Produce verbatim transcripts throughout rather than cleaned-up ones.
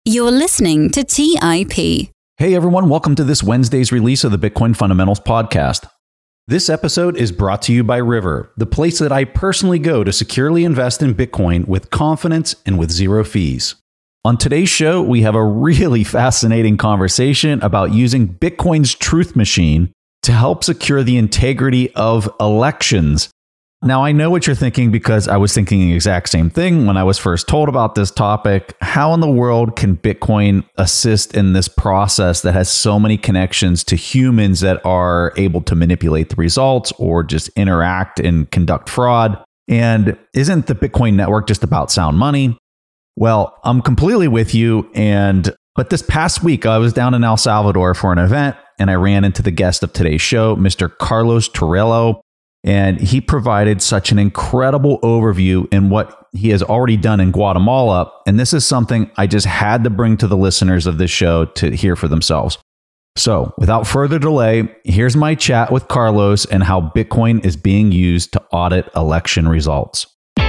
You're listening to T I P. Hey everyone, welcome to this Wednesday's release of the Bitcoin Fundamentals podcast. This episode is brought to you by River, the place that I personally go to securely invest in Bitcoin with confidence and with zero fees. On today's show, we have a really fascinating conversation about using Bitcoin's truth machine to help secure the integrity of elections. Now, I know what you're thinking because I was thinking the exact same thing when I was first told about this topic. How in the world can Bitcoin assist in this process that has so many connections to humans that are able to manipulate the results or just interact and conduct fraud? And isn't the Bitcoin network just about sound money? Well, I'm completely with you. And but this past week, I was down in El Salvador for an event, and I ran into the guest of today's show, Mister Carlos Torello. And he provided such an incredible overview in what he has already done in Guatemala. And this is something I just had to bring to the listeners of this show to hear for themselves. So without further delay, here's my chat with Carlos and how Bitcoin is being used to audit election results.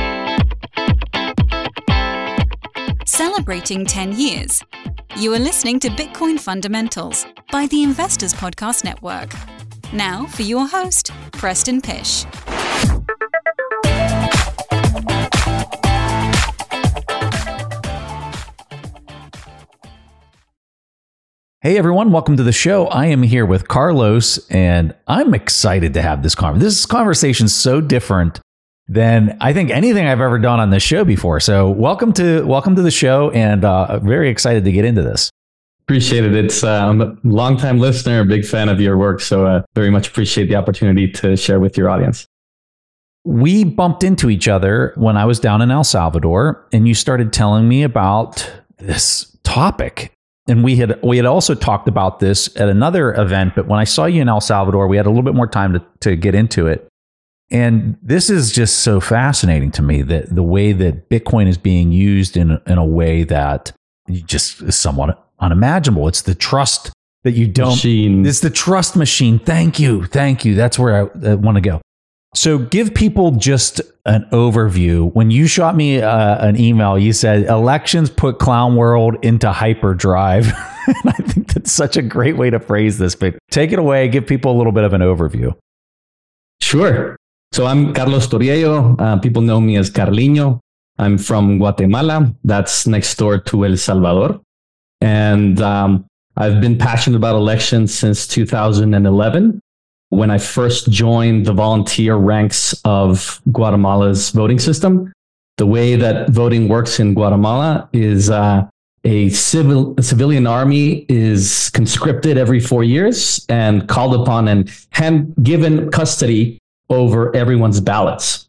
Celebrating ten years. You are listening to Bitcoin Fundamentals by the Investors Podcast Network. Now for your host, Preston Pysh. Hey everyone, welcome to the show. I am here with Carlos, and I'm excited to have this conversation. This conversation is so different than I think anything I've ever done on this show before. So welcome to welcome to the show, and uh, very excited to get into this. Appreciate it. It's uh, I'm a longtime listener, a big fan of your work, so uh, very much appreciate the opportunity to share with your audience. We bumped into each other when I was down in El Salvador, and you started telling me about this topic. And we had we had also talked about this at another event, but when I saw you in El Salvador, we had a little bit more time to, to get into it. And this is just so fascinating to me, that the way that Bitcoin is being used in, in a way that just is somewhat unimaginable. It's the trust that you don't. Machine. It's the trust machine. Thank you. Thank you. That's where I, I want to go. So give people just an overview. When you shot me uh, an email, you said elections put Clown World into hyperdrive. And I think that's such a great way to phrase this, but take it away. Give people a little bit of an overview. Sure. So I'm Carlos Torello. Uh, people know me as Carliño. I'm from Guatemala. That's next door to El Salvador. And um, I've been passionate about elections since two thousand eleven, when I first joined the volunteer ranks of Guatemala's voting system. The way that voting works in Guatemala is uh, a civil a civilian army is conscripted every four years and called upon and hand given custody over everyone's ballots.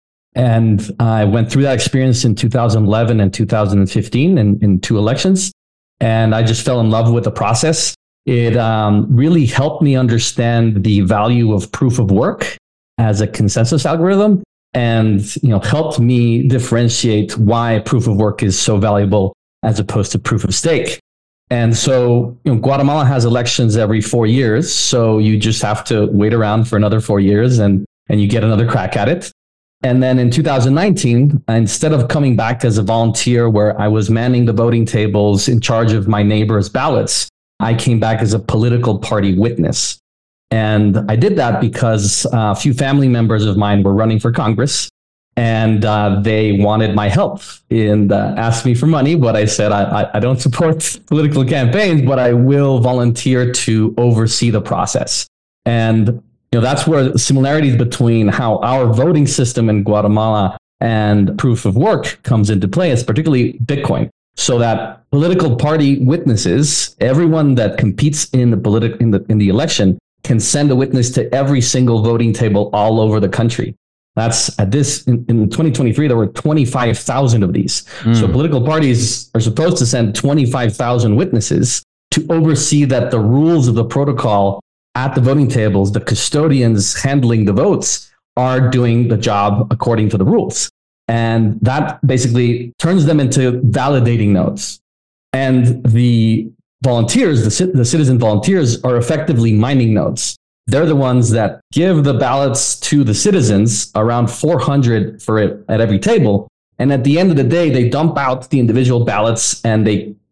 And I went through that experience in two thousand eleven and two thousand fifteen in, in two elections. And I just fell in love with the process. It um, really helped me understand the value of proof of work as a consensus algorithm, and you know helped me differentiate why proof of work is so valuable as opposed to proof of stake. And so you know, Guatemala has elections every four years, so you just have to wait around for another four years, and and you get another crack at it. And then in two thousand nineteen, instead of coming back as a volunteer where I was manning the voting tables in charge of my neighbors' ballots, I came back as a political party witness. And I did that because uh, a few family members of mine were running for Congress, and uh, they wanted my help and uh, asked me for money. But I said, I, I don't support political campaigns, but I will volunteer to oversee the process. And you know, that's where the similarities between how our voting system in Guatemala and proof of work comes into play, is particularly Bitcoin. So that political party witnesses, everyone that competes in the politi- in the in the election, can send a witness to every single voting table all over the country. That's at this in, in twenty twenty-three, there were twenty-five thousand of these. Mm. So political parties are supposed to send twenty-five thousand witnesses to oversee that the rules of the protocol at the voting tables, the custodians handling the votes, are doing the job according to the rules. And that basically turns them into validating nodes. And the volunteers, the, the citizen volunteers, are effectively mining nodes. They're the ones that give the ballots to the citizens, around four hundred for it at every table. And at the end of the day, they dump out the individual ballots and they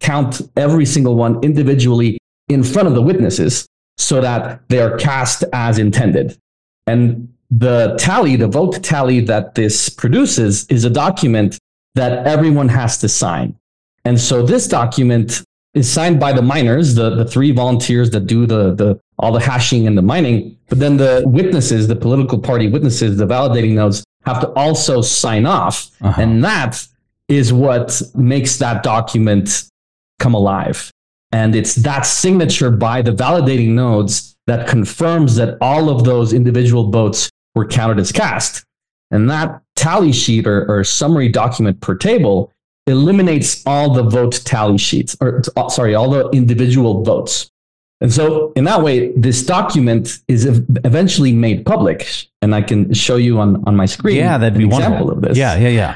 count every single one individually in front of the witnesses so that they are cast as intended. And the tally, the vote tally that this produces is a document that everyone has to sign. And so this document is signed by the miners, the, the three volunteers that do the, the all the hashing and the mining. But then the witnesses, the political party witnesses, the validating nodes, have to also sign off. Uh-huh. And that is what makes that document come alive. And it's that signature by the validating nodes that confirms that all of those individual votes were counted as cast. And that tally sheet or, or summary document per table eliminates all the vote tally sheets, or sorry, all the individual votes. And so in that way, this document is eventually made public. And I can show you on, on my screen yeah, that'd be an wonderful. example of this. Yeah, yeah, yeah.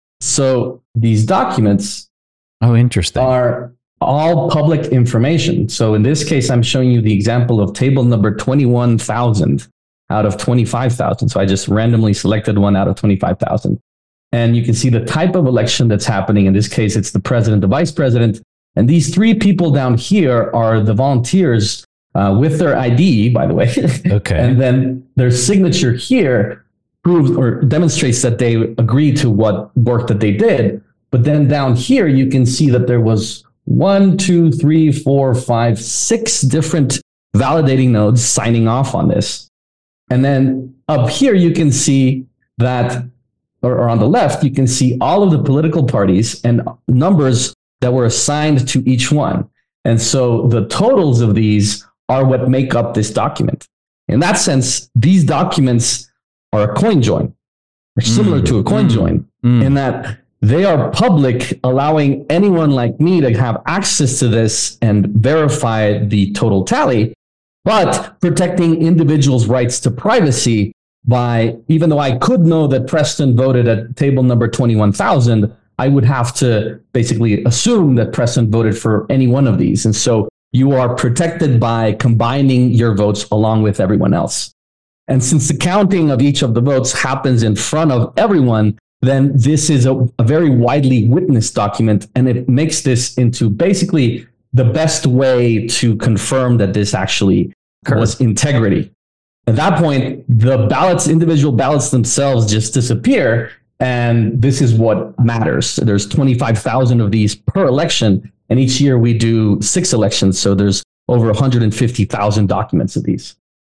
So these documents oh, interesting. are all public information. So in this case, I'm showing you the example of table number twenty-one thousand out of twenty-five thousand. So I just randomly selected one out of twenty-five thousand. And you can see the type of election that's happening. In this case, it's the president, the vice president. And these three people down here are the volunteers uh, with their I D, by the way. Okay. And then their signature here proves or demonstrates that they agree to what work that they did. But then down here, you can see that there was one, two, three, four, five, six different validating nodes signing off on this. And then up here, you can see that, or, or on the left, you can see all of the political parties and numbers that were assigned to each one. And so the totals of these are what make up this document. In that sense, these documents are a coin join, or similar mm, to a coin mm, join, mm. in that they are public, allowing anyone like me to have access to this and verify the total tally, but protecting individuals' rights to privacy by, even though I could know that Preston voted at table number twenty-one thousand, I would have to basically assume that Preston voted for any one of these. And so you are protected by combining your votes along with everyone else. And since the counting of each of the votes happens in front of everyone, then this is a, a very widely witnessed document, and it makes this into basically the best way to confirm that this actually Correct. was integrity. At that point, the ballots, individual ballots themselves just disappear, and this is what matters. There's twenty-five thousand of these per election, and each year we do six elections, so there's over one hundred fifty thousand documents of these.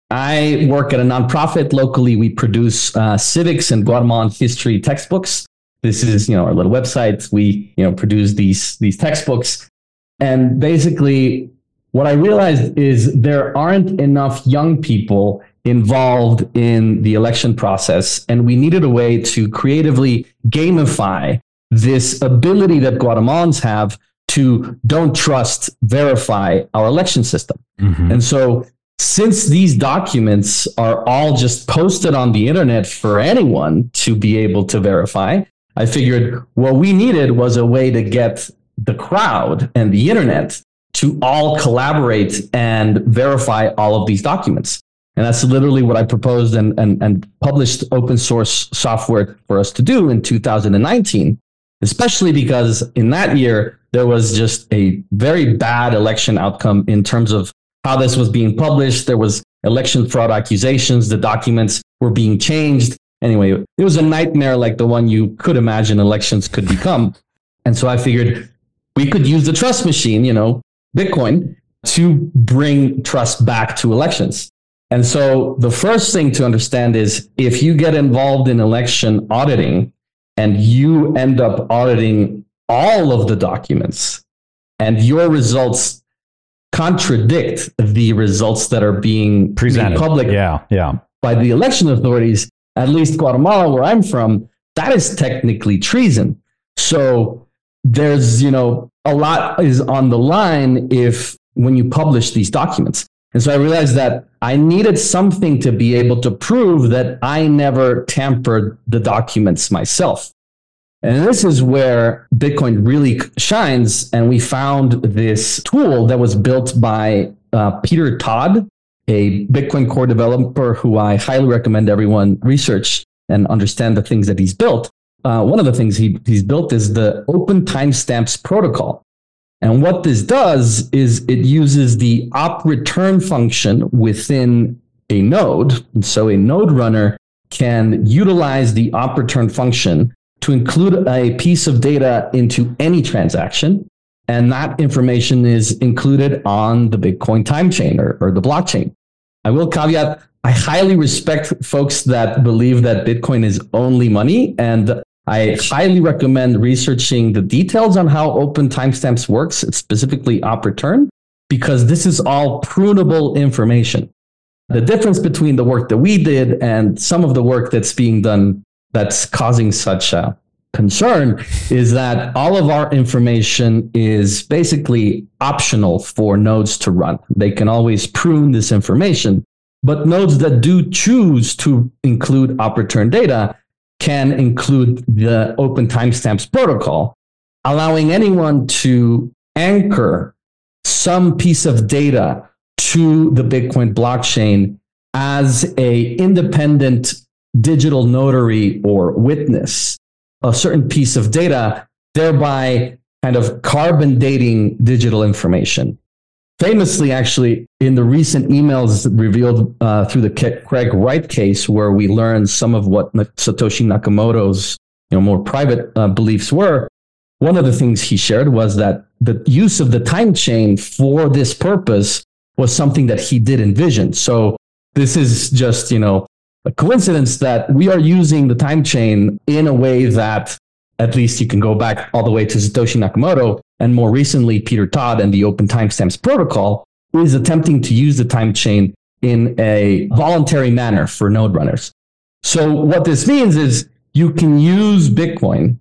I work at a nonprofit. Locally, we produce uh, civics and Guatemalan history textbooks. This is, you know, our little website. We, you know, produce these these textbooks. And basically, what I realized is there aren't enough young people involved in the election process, and we needed a way to creatively gamify this ability that Guatemalans have to don't trust, verify our election system. Mm-hmm. And so, since these documents are all just posted on the internet for anyone to be able to verify, I figured what we needed was a way to get the crowd and the internet to all collaborate and verify all of these documents. And that's literally what I proposed and, and, and published open source software for us to do in two thousand nineteen, especially because in that year, there was just a very bad election outcome in terms of how this was being published. There was election fraud accusations. The documents were being changed. Anyway, it was a nightmare like the one you could imagine elections could become. And so I figured we could use the trust machine, you know, Bitcoin, to bring trust back to elections. And so the first thing to understand is if you get involved in election auditing and you end up auditing all of the documents and your results contradict the results that are being presented made public yeah, yeah. by the election authorities, at least Guatemala, where I'm from, that is technically treason. So there's, you know, a lot is on the line if when you publish these documents. And so I realized that I needed something to be able to prove that I never tampered the documents myself. And this is where Bitcoin really shines. And we found this tool that was built by uh, Peter Todd, a Bitcoin core developer who I highly recommend everyone research and understand the things that he's built. Uh, one of the things he, he's built is the Open Timestamps Protocol. And what this does is it uses the op return function within a node. And so a node runner can utilize the op return function to include a piece of data into any transaction. And that information is included on the Bitcoin time chain or, or the blockchain. I will caveat, I highly respect folks that believe that Bitcoin is only money, and I highly recommend researching the details on how open timestamps works, specifically op return, because this is all prunable information. The difference between the work that we did and some of the work that's being done that's causing such a concern is that all of our information is basically optional for nodes to run. They can always prune this information, but nodes that do choose to include op return data can include the open timestamps protocol, allowing anyone to anchor some piece of data to the Bitcoin blockchain as a independent digital notary or witness a certain piece of data, thereby kind of carbon dating digital information. Famously, actually, in the recent emails revealed uh, through the Craig Wright case, where we learned some of what Satoshi Nakamoto's you know, more private uh, beliefs were, one of the things he shared was that the use of the time chain for this purpose was something that he did envision. So this is just, you know, a coincidence that we are using the time chain in a way that at least you can go back all the way to Satoshi Nakamoto, and more recently, Peter Todd and the Open Timestamps Protocol is attempting to use the time chain in a voluntary manner for node runners. So what this means is you can use Bitcoin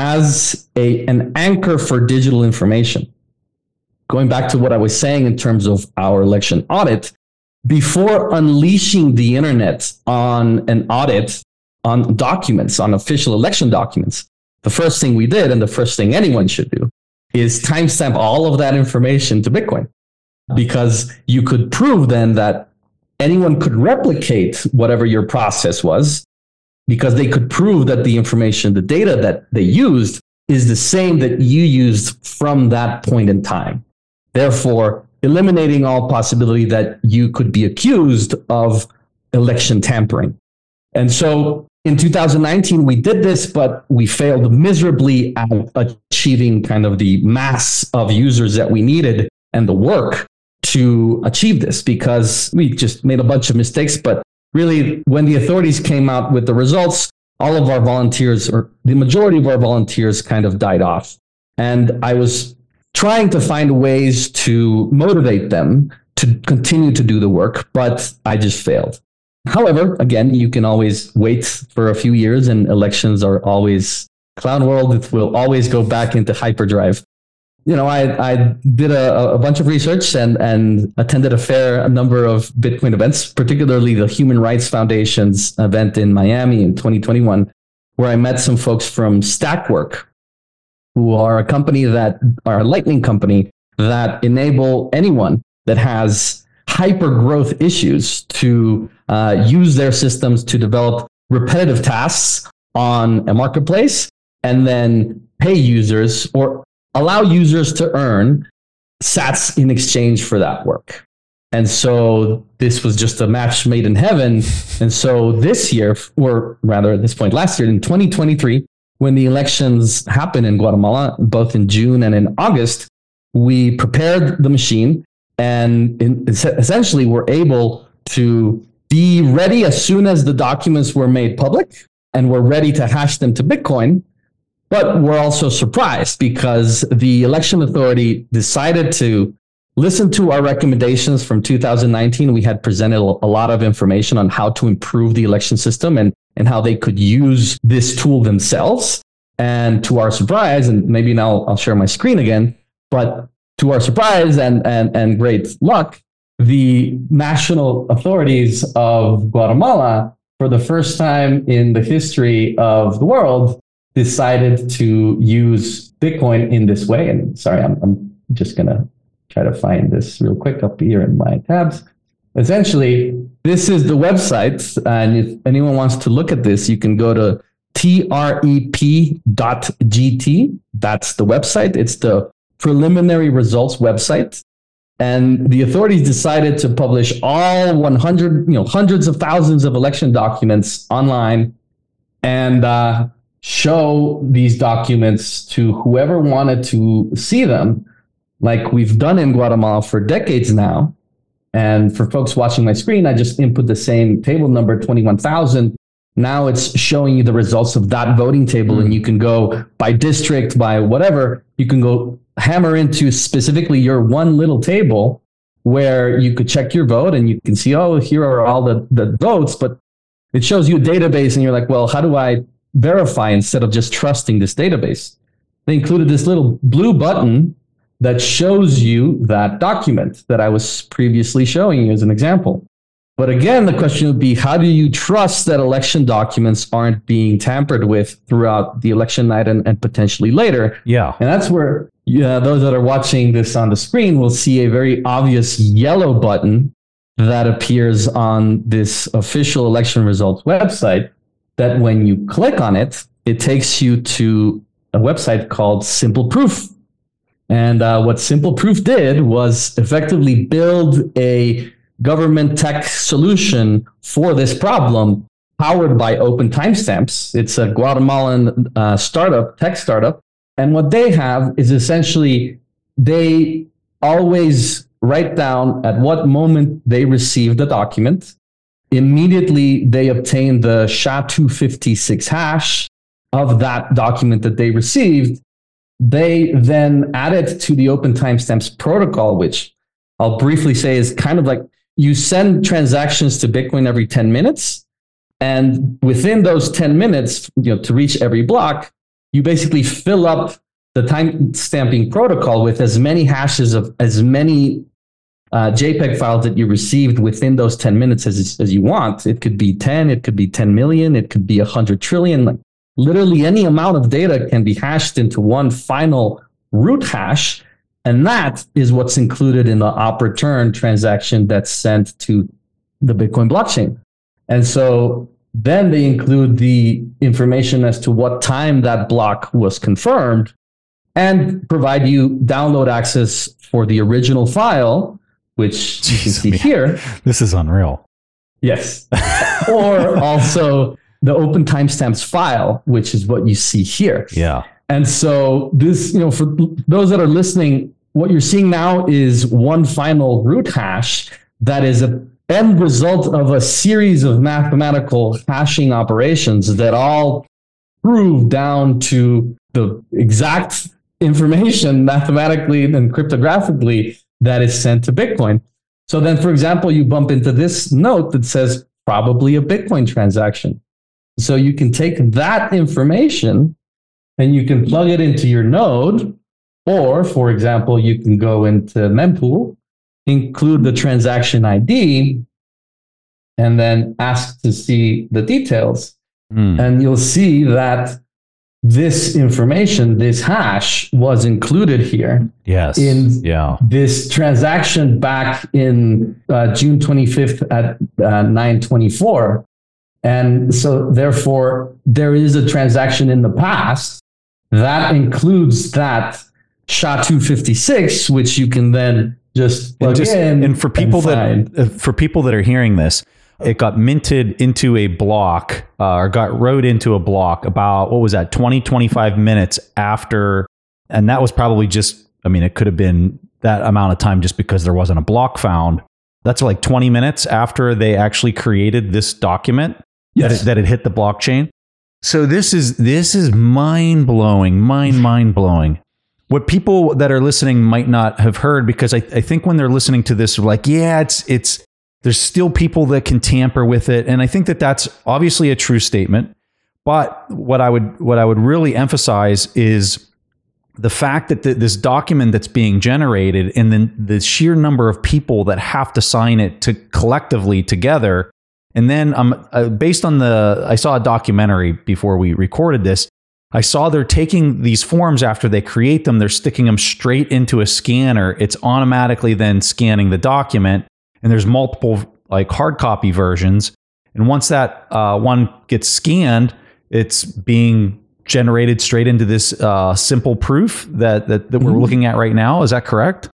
as a, an anchor for digital information. Going back to what I was saying in terms of our election audit, before unleashing the internet on an audit on documents, on official election documents, the first thing we did, and the first thing anyone should do, is timestamp all of that information to Bitcoin. Because you could prove then that anyone could replicate whatever your process was, because they could prove that the information, the data that they used is the same that you used from that point in time. Therefore, eliminating all possibility that you could be accused of election tampering. And so in two thousand nineteen, we did this, but we failed miserably at achieving kind of the mass of users that we needed and the work to achieve this, because we just made a bunch of mistakes. But really, when the authorities came out with the results, all of our volunteers, or the majority of our volunteers, kind of died off. And I was trying to find ways to motivate them to continue to do the work, but I just failed. However, again, you can always wait for a few years, and elections are always, clown world, it will always go back into hyperdrive. You know, I, I did a, a bunch of research and, and attended a fair a number of Bitcoin events, particularly the Human Rights Foundation's event in Miami in twenty twenty-one, where I met some folks from Stackwork, who are a company that are a Lightning company that enable anyone that has hyper growth issues to uh, use their systems to develop repetitive tasks on a marketplace and then pay users or allow users to earn sats in exchange for that work. And so this was just a match made in heaven. And so this year, or rather at this point last year, in twenty twenty-three, when the elections happened in Guatemala, both in June and in August, we prepared the machine and in, essentially were able to be ready as soon as the documents were made public, and we're ready to hash them to Bitcoin. But we're also surprised because the election authority decided to listen to our recommendations from two thousand nineteen. We had presented a lot of information on how to improve the election system and, and how they could use this tool themselves. And to our surprise, and maybe now I'll share my screen again, but to our surprise and, and, and great luck, the national authorities of Guatemala, for the first time in the history of the world, decided to use Bitcoin in this way. And sorry, I'm, I'm just going to try to find this real quick up here in my tabs. Essentially, this is the website. And if anyone wants to look at this, you can go to T R E P dot G T. That's the website. It's the preliminary results website. And the authorities decided to publish all one hundred, you know, hundreds of thousands of election documents online and uh, show these documents to whoever wanted to see them, like we've done in Guatemala for decades now. And for folks watching my screen, I just input the same table number, twenty-one thousand. Now it's showing you the results of that voting table, mm. and you can go by district, by whatever. You can go hammer into specifically your one little table where you could check your vote and you can see, oh, here are all the, the votes, but it shows you a database and you're like, well, how do I verify instead of just trusting this database? They included this little blue button that shows you that document that I was previously showing you as an example. But again, the question would be, how do you trust that election documents aren't being tampered with throughout the election night and, and potentially later? Yeah. And that's where yeah, those that are watching this on the screen will see a very obvious yellow button that appears on this official election results website, that when you click on it, it takes you to a website called Simple Proof. And uh, what Simple Proof did was effectively build a government tech solution for this problem powered by Open Timestamps. It's a Guatemalan uh, startup, tech startup. And what they have is essentially they always write down at what moment they received the document. Immediately, they obtain the S H A two fifty-six hash of that document that they received. They then add it to the Open Timestamps protocol, which I'll briefly say is kind of like you send transactions to Bitcoin every ten minutes. And within those ten minutes, you know, to reach every block, you basically fill up the time stamping protocol with as many hashes of as many uh, JPEG files that you received within those ten minutes as, as you want. It could be ten, it could be ten million, it could be one hundred trillion. Like literally any amount of data can be hashed into one final root hash. And that is what's included in the op return transaction that's sent to the Bitcoin blockchain. And so then they include the information as to what time that block was confirmed and provide you download access for the original file, which Jeez, you can see man. here. This is unreal. Yes. Or also the Open Timestamps file, which is what you see here. Yeah. And so this, you know, for those that are listening, what you're seeing now is one final root hash that is a end result of a series of mathematical hashing operations that all prove down to the exact information mathematically and cryptographically that is sent to Bitcoin. So then, for example, you bump into this note that says probably a Bitcoin transaction. So you can take that information and you can plug it into your node, or for example, you can go into Mempool, include the transaction I D, and then ask to see the details. Mm. And you'll see that this information, this hash, was included here. Yes. In yeah. this transaction back in uh, June twenty-fifth at uh, nine twenty-four. And so therefore, there is a transaction in the past that includes that S H A two fifty-six, which you can then just plug and just, in. And for people and that uh, for people that are hearing this, it got minted into a block uh, or got wrote into a block about, what was that, twenty, twenty-five minutes after. And that was probably just, I mean, it could have been that amount of time just because there wasn't a block found. That's like twenty minutes after they actually created this document. Yes. that, it, that it hit the blockchain. So this is this is mind blowing, mind mind blowing. What people that are listening might not have heard, because I, I think when they're listening to this, they're like, yeah, it's it's there's still people that can tamper with it, and I think that that's obviously a true statement. But what I would what I would really emphasize is the fact that the, this document that's being generated, and then the sheer number of people that have to sign it to collectively together. And then um, uh, based on the, I saw a documentary before we recorded this. I saw they're taking these forms after they create them, they're sticking them straight into a scanner. It's automatically then scanning the document. And there's multiple like hard copy versions. And once that uh, one gets scanned, it's being generated straight into this uh, simple proof that that, that we're mm-hmm. looking at right now. Is that correct?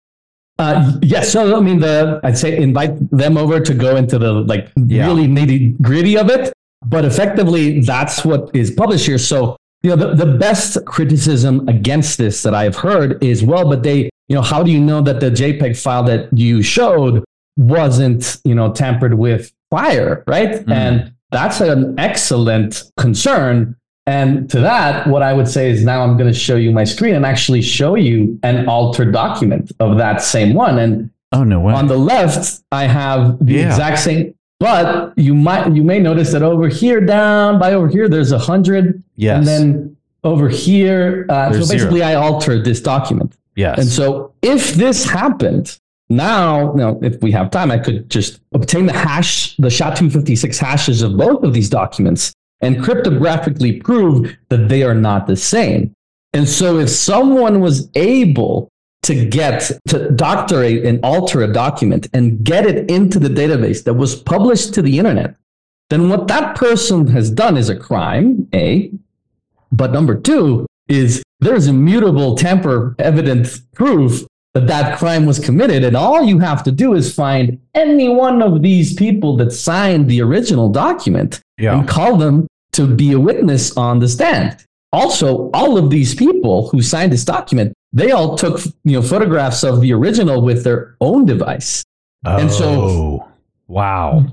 Uh, yes. So I mean, the I'd say invite them over to go into the like yeah. really nitty gritty of it. But effectively, that's what is published here. So you know, the, the best criticism against this that I've heard is, well, but they, you know, how do you know that the JPEG file that you showed wasn't, you know, tampered with prior, right? Mm. And that's an excellent concern. And to that, what I would say is now I'm going to show you my screen and actually show you an altered document of that same one. And oh no way. On the left, I have the yeah. exact same, but you might you may notice that over here, down by over here, there's a hundred. Yes. And then over here, uh, so basically zero. I altered this document. Yes. And so if this happened, now, you know, if we have time, I could just obtain the hash, the S H A two fifty-six hashes of both of these documents and cryptographically prove that they are not the same. And so if someone was able to get, to doctorate and alter a document and get it into the database that was published to the internet, then what that person has done is a crime, A. But number two is there's immutable tamper evident proof that that crime was committed. And all you have to do is find any one of these people that signed the original document yeah. and call them to be a witness on the stand. Also, all of these people who signed this document, they all took, you know, photographs of the original with their own device. Oh, and so, wow.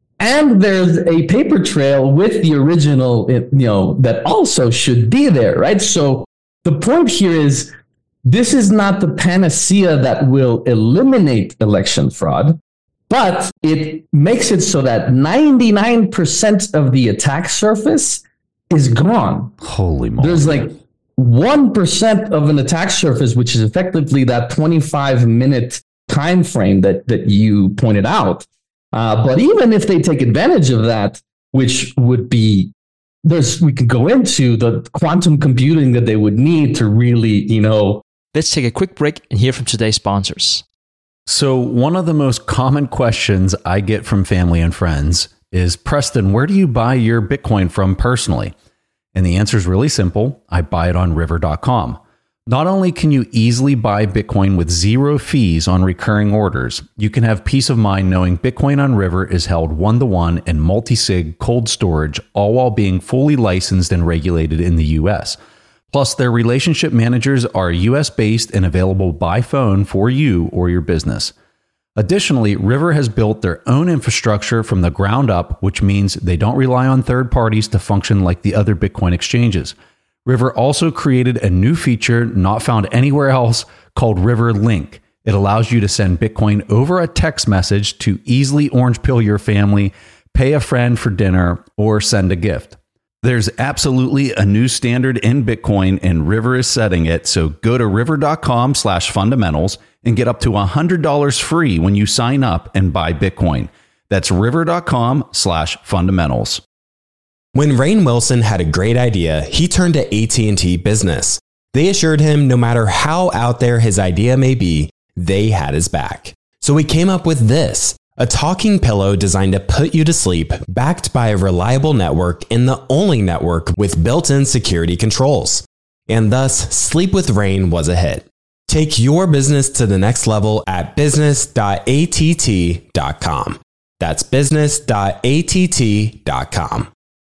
And there's a paper trail with the original, you know, that also should be there, right? So the point here is, this is not the panacea that will eliminate election fraud, but it makes it so that ninety-nine percent of the attack surface is gone. Holy moly. There's like one percent of an attack surface, which is effectively that twenty-five minute time frame that, that you pointed out. Uh, but even if they take advantage of that, which would be, there's we can go into the quantum computing that they would need to really, you know. Let's take a quick break and hear from today's sponsors. So one of the most common questions I get from family and friends is, Preston, where do you buy your Bitcoin from personally? And the answer is really simple. I buy it on river dot com. Not only can you easily buy Bitcoin with zero fees on recurring orders, you can have peace of mind knowing Bitcoin on River is held one-to-one in multi-sig cold storage, all while being fully licensed and regulated in the U S. Plus, their relationship managers are U S-based and available by phone for you or your business. Additionally, River has built their own infrastructure from the ground up, which means they don't rely on third parties to function like the other Bitcoin exchanges. River also created a new feature not found anywhere else called River Link. It allows you to send Bitcoin over a text message to easily orange pill your family, pay a friend for dinner, or send a gift. There's absolutely a new standard in Bitcoin, and River is setting it. So go to river dot com slash fundamentals and get up to one hundred dollars free when you sign up and buy Bitcoin. That's river dot com slash fundamentals. When Rainn Wilson had a great idea, he turned to A T and T Business. They assured him no matter how out there his idea may be, they had his back. So he came up with this, a talking pillow designed to put you to sleep, backed by a reliable network and the only network with built-in security controls. And thus, Sleep with Rainn was a hit. Take your business to the next level at business dot A T T dot com. That's business dot A T T dot com.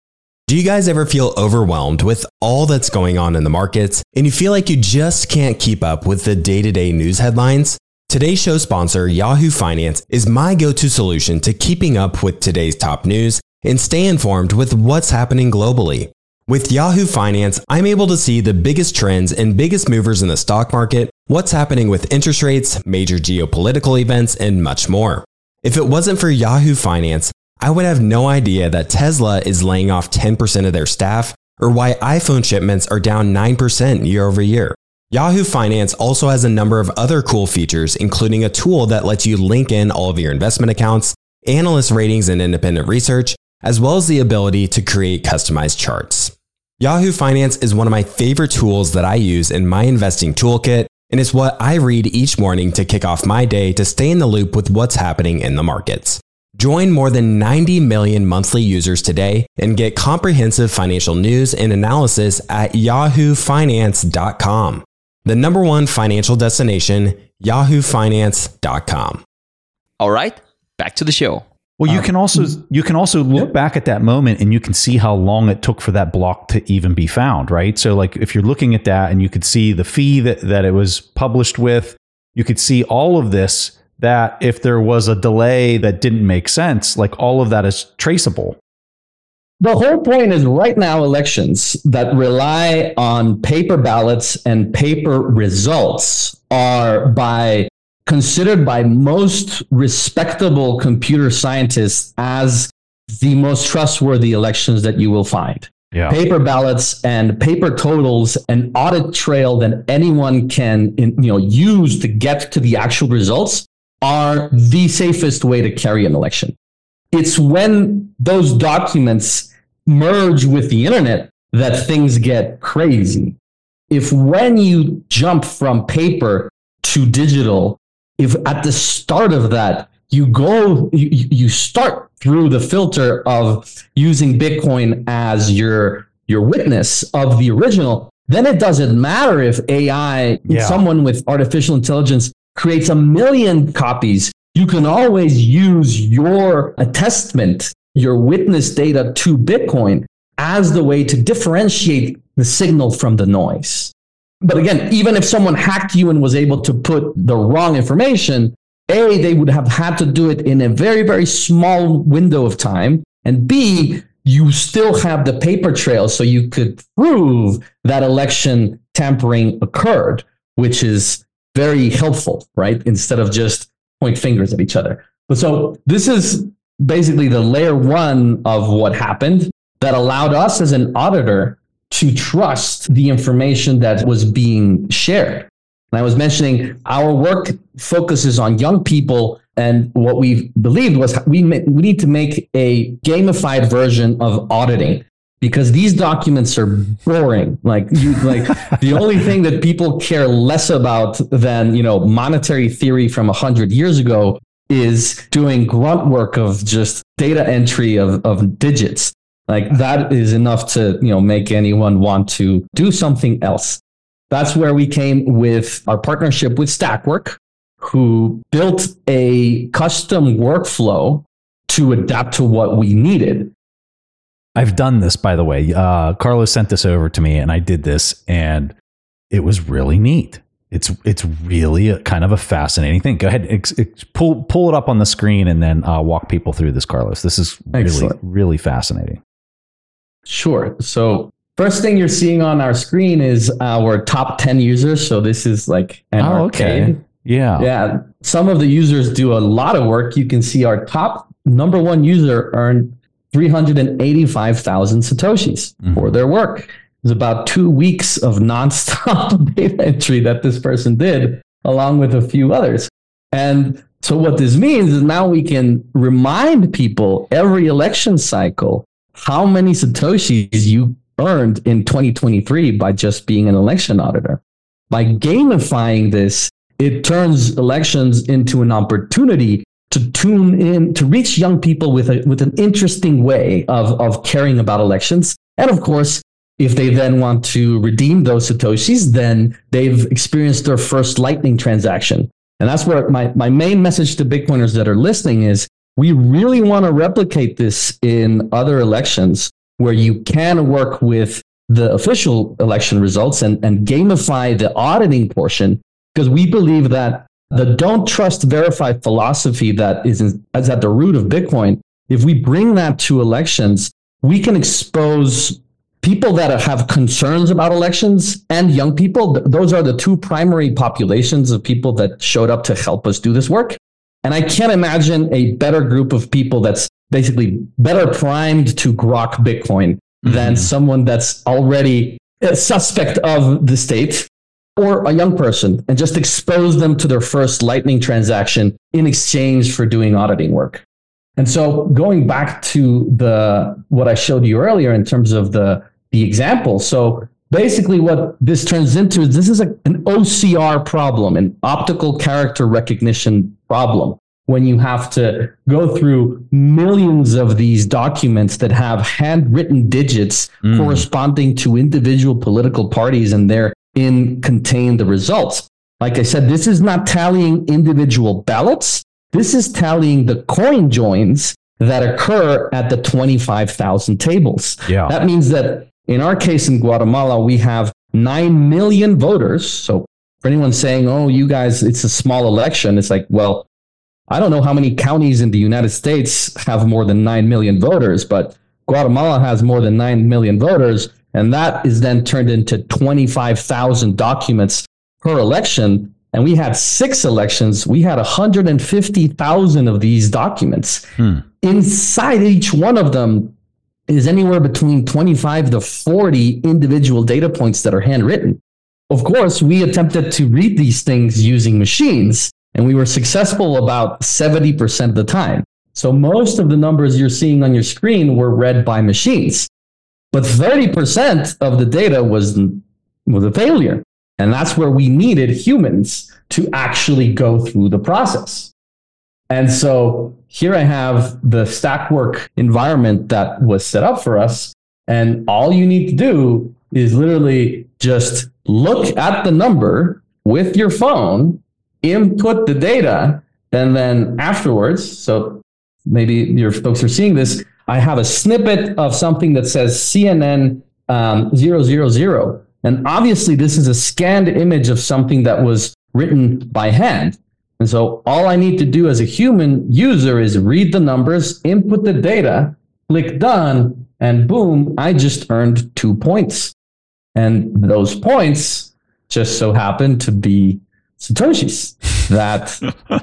Do you guys ever feel overwhelmed with all that's going on in the markets and you feel like you just can't keep up with the day-to-day news headlines? Today's show sponsor, Yahoo Finance, is my go-to solution to keeping up with today's top news and stay informed with what's happening globally. With Yahoo Finance, I'm able to see the biggest trends and biggest movers in the stock market, what's happening with interest rates, major geopolitical events, and much more. If it wasn't for Yahoo Finance, I would have no idea that Tesla is laying off ten percent of their staff or why iPhone shipments are down nine percent year over year. Yahoo Finance also has a number of other cool features, including a tool that lets you link in all of your investment accounts, analyst ratings and independent research, as well as the ability to create customized charts. Yahoo Finance is one of my favorite tools that I use in my investing toolkit, and it's what I read each morning to kick off my day to stay in the loop with what's happening in the markets. Join more than ninety million monthly users today and get comprehensive financial news and analysis at yahoo finance dot com. The number one financial destination, yahoo finance dot com. All right, back to the show. Well, you Um, can also you can also look Yep. back at that moment and you can see how long it took for that block to even be found, right? So like if you're looking at that and you could see the fee that, that it was published with, you could see all of this, that if there was a delay that didn't make sense, like all of that is traceable. The whole point is right now elections that rely on paper ballots and paper results are by considered by most respectable computer scientists as the most trustworthy elections that you will find. Yeah. Paper ballots and paper totals and audit trail that anyone can you know use to get to the actual results are the safest way to carry an election. It's when those documents merge with the internet that things get crazy. If when you jump from paper to digital, if at the start of that, you go, you, you start through the filter of using Bitcoin as your, your witness of the original, then it doesn't matter if A I, Yeah. someone with artificial intelligence creates a million copies. You can always use your attestment, your witness data to Bitcoin as the way to differentiate the signal from the noise. But again, even if someone hacked you and was able to put the wrong information, A, they would have had to do it in a very, very small window of time. And B, you still have the paper trail so you could prove that election tampering occurred, which is very helpful, right? Instead of just point fingers at each other. But so this is basically the layer one of what happened that allowed us as an auditor to trust the information that was being shared. And I was mentioning our work focuses on young people, and what we believed was we ma- we need to make a gamified version of auditing because these documents are boring. Like you, like the only thing that people care less about than you know monetary theory from a hundred years ago is doing grunt work of just data entry of, of digits. Like that is enough to, you know, make anyone want to do something else. That's where we came with our partnership with Stackwork, who built a custom workflow to adapt to what we needed. I've done this, by the way. Uh, Carlos sent this over to me and I did this and it was really neat. It's it's really a, kind of a fascinating thing. Go ahead, ex, ex, pull pull it up on the screen and then uh, walk people through this, Carlos. This is really, Excellent. really fascinating. Sure. So first thing you're seeing on our screen is our top ten users. So this is like an Oh, arcade. okay. Yeah. Yeah. Some of the users do a lot of work. You can see our top number one user earned three hundred eighty-five thousand Satoshis Mhm. for their work. It was about two weeks of nonstop data entry that this person did, along with a few others. And so what this means is now we can remind people every election cycle how many Satoshis you earned in twenty twenty-three by just being an election auditor. By gamifying this, it turns elections into an opportunity to tune in, to reach young people with a, with an interesting way of, of caring about elections. And of course, if they then want to redeem those Satoshis, then they've experienced their first Lightning transaction. And that's where my, my main message to Bitcoiners that are listening is, we really want to replicate this in other elections where you can work with the official election results and, and gamify the auditing portion, because we believe that the don't trust, verify philosophy that is, in, is at the root of Bitcoin, if we bring that to elections, we can expose people that have concerns about elections and young people. Those are the two primary populations of people that showed up to help us do this work. And I can't imagine a better group of people that's basically better primed to grok Bitcoin mm-hmm. than someone that's already a suspect of the state or a young person, and just expose them to their first Lightning transaction in exchange for doing auditing work. And so going back to the what I showed you earlier in terms of the, the example. So basically what this turns into is this is a, an O C R problem, an optical character recognition problem. when you have to go through millions of these documents that have handwritten digits mm. corresponding to individual political parties and therein contain the results. Like I said, this is not tallying individual ballots. This is tallying the coin joins that occur at the twenty-five thousand tables. Yeah. That means that in our case in Guatemala, we have nine million voters. So for anyone saying, oh, you guys, it's a small election, it's like, well, I don't know how many counties in the United States have more than nine million voters, but Guatemala has more than nine million voters. And that is then turned into twenty-five thousand documents per election. And we had six elections. We had one hundred fifty thousand of these documents. Hmm. Inside each one of them is anywhere between twenty-five to forty individual data points that are handwritten. Of course, we attempted to read these things using machines, and we were successful about seventy percent of the time. So most of the numbers you're seeing on your screen were read by machines. But thirty percent of the data was, was a failure. And that's where we needed humans to actually go through the process. And so here I have the Stackwork environment that was set up for us. And all you need to do is literally just look at the number with your phone, input the data, and then afterwards, so maybe your folks are seeing this, I have a snippet of something that says C N N um, zero zero zero. And obviously, this is a scanned image of something that was written by hand. And so all I need to do as a human user is read the numbers, input the data, click done, and boom, I just earned two points. And those points just so happen to be Satoshis that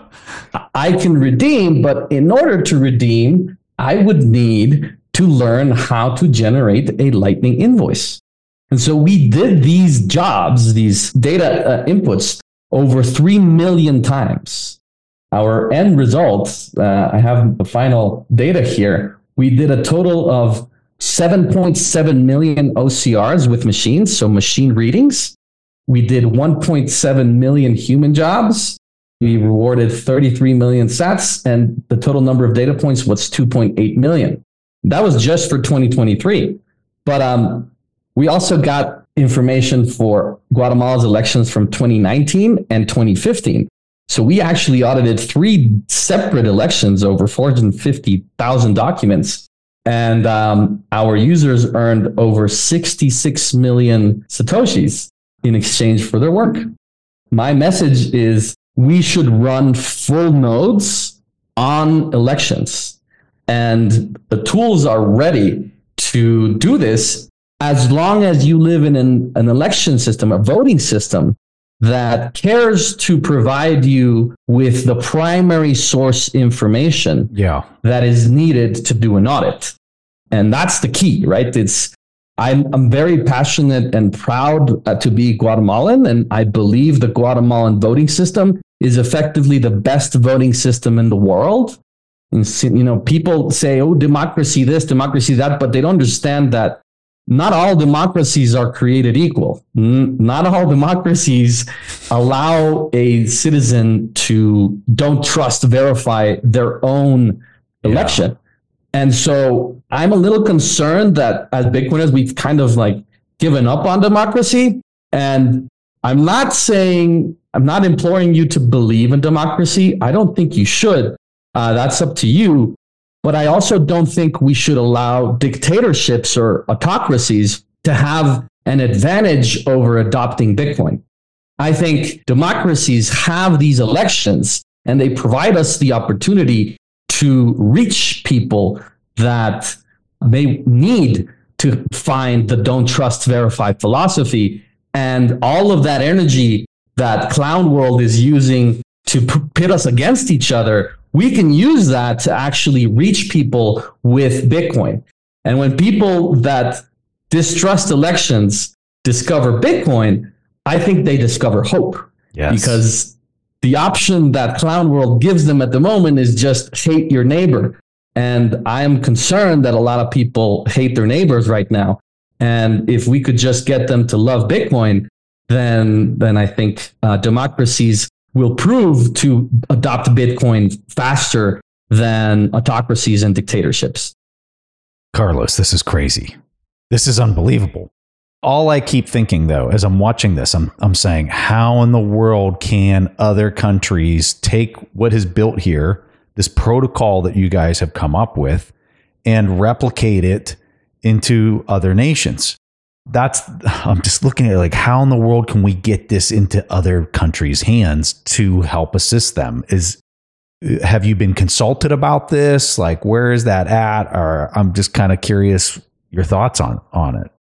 I can redeem. But in order to redeem, I would need to learn how to generate a Lightning invoice. And so we did these jobs, these data uh, inputs over three million times. Our end results, uh, I have the final data here. We did a total of seven point seven million O C Rs with machines, so machine readings. We did one point seven million human jobs. We rewarded thirty-three million sats, and the total number of data points was two point eight million. That was just for twenty twenty-three. But um, we also got information for Guatemala's elections from twenty nineteen and twenty fifteen. So we actually audited three separate elections over four hundred fifty thousand documents. And um, our users earned over sixty-six million Satoshis in exchange for their work. My message is we should run full nodes on elections. And the tools are ready to do this as long as you live in an, an election system, a voting system that cares to provide you with the primary source information yeah. that is needed to do an audit. And that's the key, right? It's I'm, I'm very passionate and proud uh, to be Guatemalan, and I believe the Guatemalan voting system is effectively the best voting system in the world. And, you know, people say, oh, democracy this, democracy that, but they don't understand that not all democracies are created equal. Not all democracies allow a citizen to don't trust, verify their own election. Yeah. And so I'm a little concerned that as Bitcoiners, we've kind of like given up on democracy. And I'm not saying, I'm not imploring you to believe in democracy. I don't think you should. Uh, that's up to you. But I also don't think we should allow dictatorships or autocracies to have an advantage over adopting Bitcoin. I think democracies have these elections and they provide us the opportunity to reach people that may need to find the don't trust, verify philosophy. And all of that energy that Clown World is using to pit us against each other, we can use that to actually reach people with Bitcoin. And when people that distrust elections discover Bitcoin, I think they discover hope. Yes. Because the option that Clown World gives them at the moment is just hate your neighbor. And I am concerned that a lot of people hate their neighbors right now. And if we could just get them to love Bitcoin, then, then I think uh, democracies will prove to adopt Bitcoin faster than autocracies and dictatorships. Carlos, this is crazy. This is unbelievable. All I keep thinking, though, as I'm watching this, I'm I'm saying, how in the world can other countries take what is built here, this protocol that you guys have come up with, and replicate it into other nations? That's, I'm just looking at it like, how in the world can we get this into other countries' hands to help assist them? Is have you been consulted about this? Like, where is that at? Or I'm just kind of curious your thoughts on on it.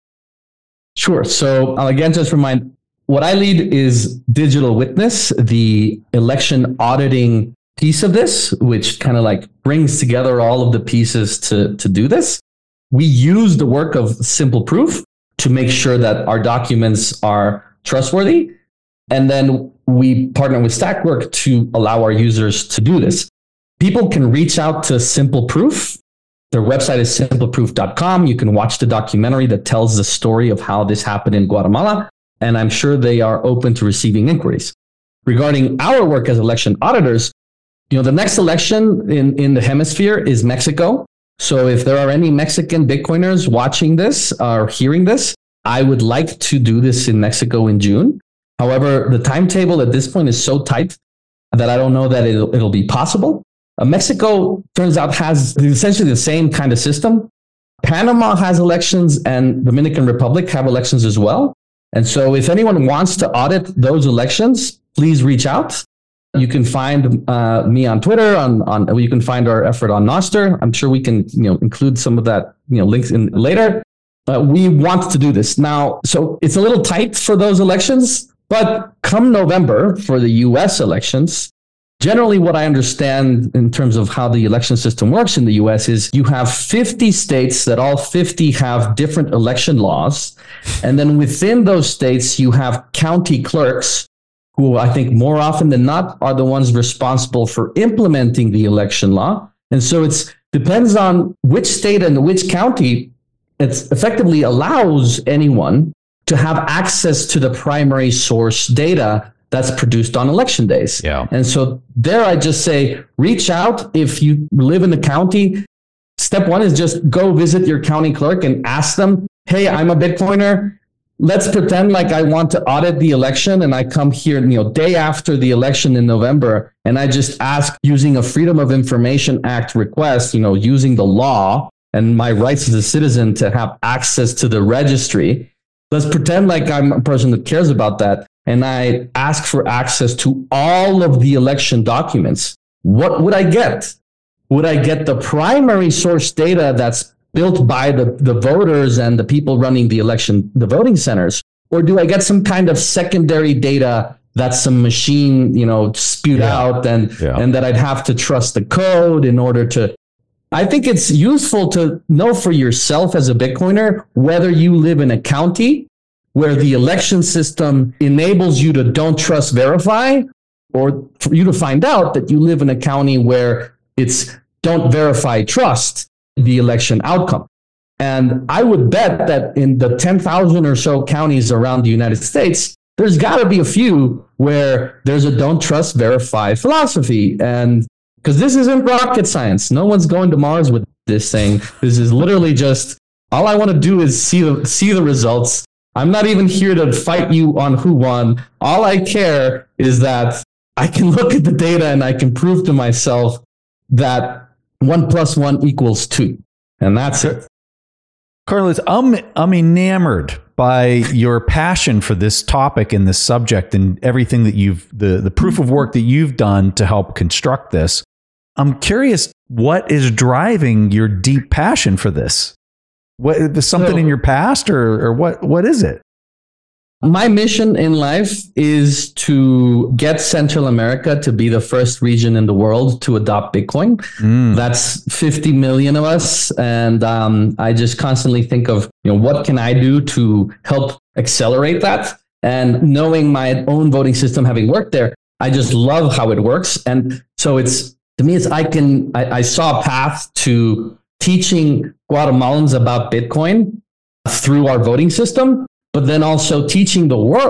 Sure. So I'll again just remind, what I lead is Digital Witness, the election auditing piece of this, which kind of like brings together all of the pieces to, to do this. We use the work of Simple Proof to make sure that our documents are trustworthy. And then we partner with Stackwork to allow our users to do this. People can reach out to Simple Proof. Their website is simple proof dot com. You can watch the documentary that tells the story of how this happened in Guatemala, and I'm sure they are open to receiving inquiries. Regarding our work as election auditors, you know, the next election in, in the hemisphere is Mexico. So if there are any Mexican Bitcoiners watching this or hearing this, I would like to do this in Mexico in June. However, the timetable at this point is so tight that I don't know that it'll, it'll be possible. Uh, Mexico, turns out, has essentially the same kind of system. Panama has elections and Dominican Republic have elections as well. And so if anyone wants to audit those elections, please reach out. You can find uh, me on Twitter, on, on you can find our effort on Nostr. I'm sure we can you know, include some of that you know, links in later. Uh, we want to do this now. So it's a little tight for those elections, but come November for the U S elections, generally, what I understand in terms of how the election system works in the U S is you have fifty states that all fifty have different election laws. And then within those states, you have county clerks who I think more often than not are the ones responsible for implementing the election law. And so it depends on which state and which county it effectively allows anyone to have access to the primary source data that's produced on election days. Yeah. And so there I just say, reach out if you live in the county. Step one is just go visit your county clerk and ask them, hey, I'm a Bitcoiner. Let's pretend like I want to audit the election and I come here, you know, day after the election in November, and I just ask using a Freedom of Information Act request, you know, using the law and my rights as a citizen to have access to the registry. Let's pretend like I'm a person that cares about that. And I ask for access to all of the election documents. What would I get? Would I get the primary source data that's built by the, the voters and the people running the election, the voting centers? Or do I get some kind of secondary data that's some machine, you know, spewed yeah. out and, yeah. and that I'd have to trust the code in order to... I think it's useful to know for yourself as a Bitcoiner whether you live in a county where the election system enables you to don't trust, verify, or for you to find out that you live in a county where it's don't verify, trust the election outcome. And I would bet that in the ten thousand or so counties around the United States, there's got to be a few where there's a don't trust, verify philosophy. And because this isn't rocket science. No one's going to Mars with this thing. This is literally just, all I want to do is see the, see the results. I'm not even here to fight you on who won. All I care is that I can look at the data and I can prove to myself that one plus one equals two. And that's it. Carlos, I'm, I'm enamored by your passion for this topic and this subject and everything that you've, the, the proof of work that you've done to help construct this. I'm curious, what is driving your deep passion for this? What is something so, in your past or, or what, what is it? My mission in life is to get Central America to be the first region in the world to adopt Bitcoin. Mm. That's fifty million of us. And um, I just constantly think of, you know, what can I do to help accelerate that? And knowing my own voting system, having worked there, I just love how it works. And so it's, to me, it's, I can, I, I saw a path to teaching Guatemalans about Bitcoin through our voting system, but then also teaching the world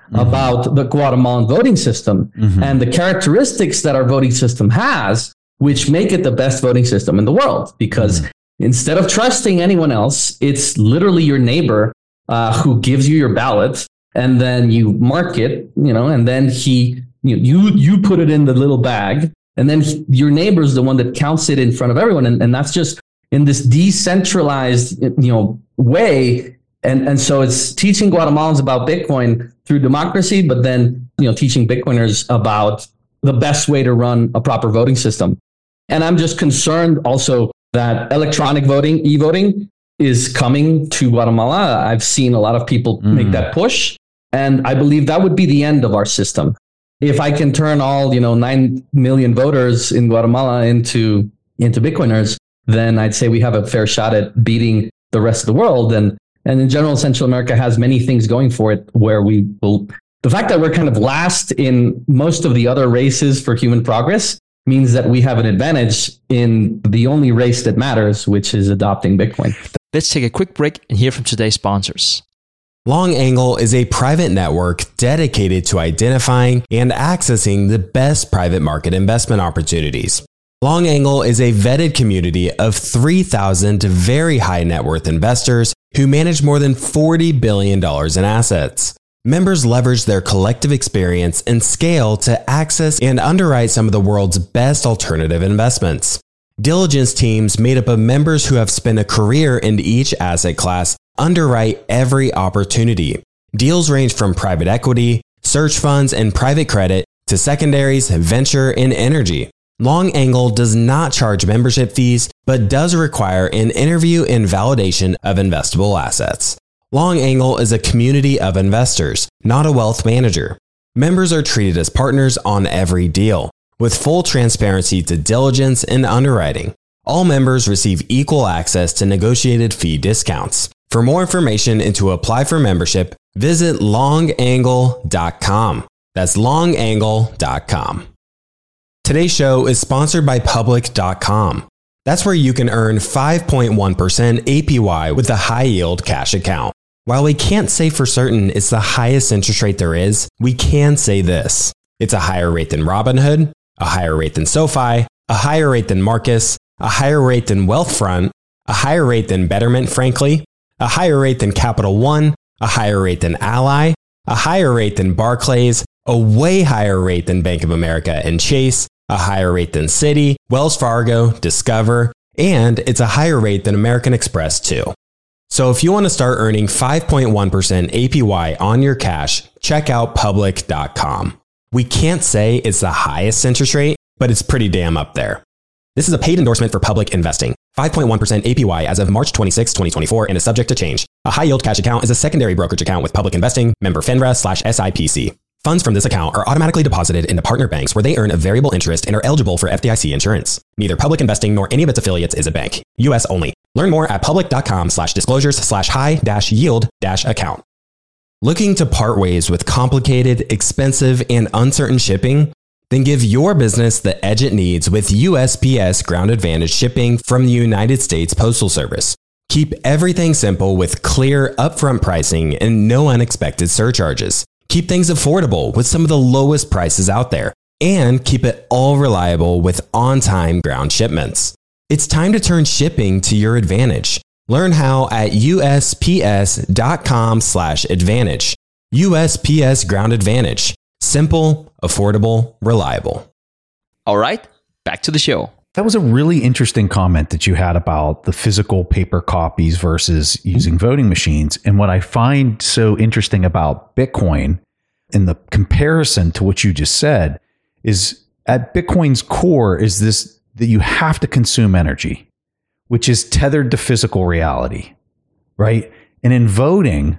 mm-hmm. about the Guatemalan voting system mm-hmm. and the characteristics that our voting system has, which make it the best voting system in the world. Because mm-hmm. instead of trusting anyone else, it's literally your neighbor uh, who gives you your ballot, and then you mark it, you know, and then he, you you, you put it in the little bag, and then he, your neighbor is the one that counts it in front of everyone. And, and that's just in this decentralized, you know, way. And, and so it's teaching Guatemalans about Bitcoin through democracy, but then, you know, teaching Bitcoiners about the best way to run a proper voting system. And I'm just concerned also that electronic voting, e-voting, is coming to Guatemala. I've seen a lot of people mm. make that push. And I believe that would be the end of our system. If I can turn all, you know, nine million voters in Guatemala into, into Bitcoiners, then I'd say we have a fair shot at beating the rest of the world. And, and in general, Central America has many things going for it where we will, the fact that we're kind of last in most of the other races for human progress means that we have an advantage in the only race that matters, which is adopting Bitcoin. Let's take a quick break and hear from today's sponsors. Long Angle is a private network dedicated to identifying and accessing the best private market investment opportunities. Long Angle is a vetted community of three thousand very high net worth investors who manage more than forty billion dollars in assets. Members leverage their collective experience and scale to access and underwrite some of the world's best alternative investments. Diligence teams made up of members who have spent a career in each asset class underwrite every opportunity. Deals range from private equity, search funds, and private credit to secondaries, venture, and energy. Long Angle does not charge membership fees, but does require an interview and validation of investable assets. Long Angle is a community of investors, not a wealth manager. Members are treated as partners on every deal, with full transparency to diligence and underwriting. All members receive equal access to negotiated fee discounts. For more information and to apply for membership, visit long angle dot com. That's long angle dot com. Today's show is sponsored by public dot com. That's where you can earn five point one percent A P Y with a high-yield cash account. While we can't say for certain it's the highest interest rate there is, we can say this. It's a higher rate than Robinhood, a higher rate than SoFi, a higher rate than Marcus, a higher rate than Wealthfront, a higher rate than Betterment, frankly, a higher rate than Capital One, a higher rate than Ally, a higher rate than Barclays, a way higher rate than Bank of America and Chase, a higher rate than Citi, Wells Fargo, Discover, and it's a higher rate than American Express too. So if you want to start earning five point one percent A P Y on your cash, check out public dot com. We can't say it's the highest interest rate, but it's pretty damn up there. This is a paid endorsement for Public Investing. five point one percent A P Y as of March twenty-sixth, twenty twenty-four and is subject to change. A high-yield cash account is a secondary brokerage account with Public Investing, member FINRA slash S I P C. Funds from this account are automatically deposited into partner banks where they earn a variable interest and are eligible for F D I C insurance. Neither Public Investing nor any of its affiliates is a bank. U S only. Learn more at public dot com slash disclosures slash high dash yield dash account. Looking to part ways with complicated, expensive, and uncertain shipping? Then give your business the edge it needs with U S P S Ground Advantage shipping from the United States Postal Service. Keep everything simple with clear, upfront pricing and no unexpected surcharges. Keep things affordable with some of the lowest prices out there. And keep it all reliable with on-time ground shipments. It's time to turn shipping to your advantage. Learn how at U S P S dot com slash advantage. U S P S Ground Advantage. Simple, affordable, reliable. All right, back to the show. That was a really interesting comment that you had about the physical paper copies versus using voting machines. And what I find so interesting about Bitcoin in the comparison to what you just said is at Bitcoin's core is this, that you have to consume energy, which is tethered to physical reality, right? And in voting,